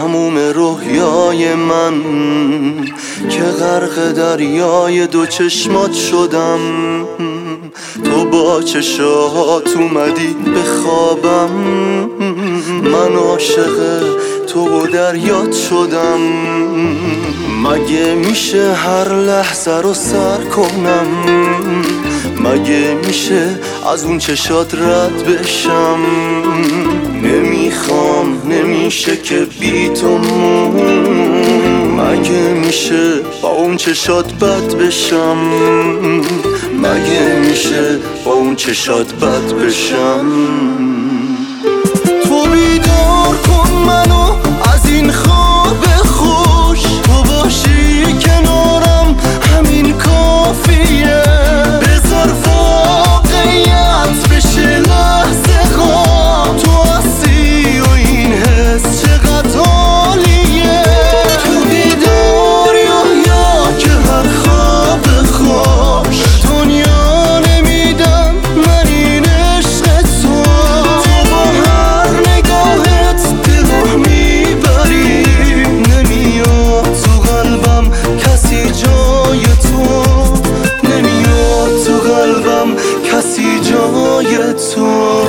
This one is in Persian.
تموم رویای من که غرق دریای دو چشمات شدم. تو با چشات اومدی به خوابم، من عاشق تو و دریات شدم. مگه میشه هر لحظه رو سر کنم؟ مگه میشه از اون چشات رد بشم؟ نمیخوام، نمیشه که بی تو مگه میشه با اون چشات بد بشم؟ مگه میشه با اون چشات بد بشم؟ تو بیدار کن منو از این خواب خوش، تو باشی کنارم همین کافیه. بذار واقعیت بشه لحظه خواب، تو هستی و این حس چقدر عالیه. تو بیدار یا که هر خواب خوش دنیا نمیدم من این عشق تو. تو با هر نگاهت دلم میبری، نمیاد تو قلبم کسی جای تو، نمیاد تو قلبم کسی جای تو.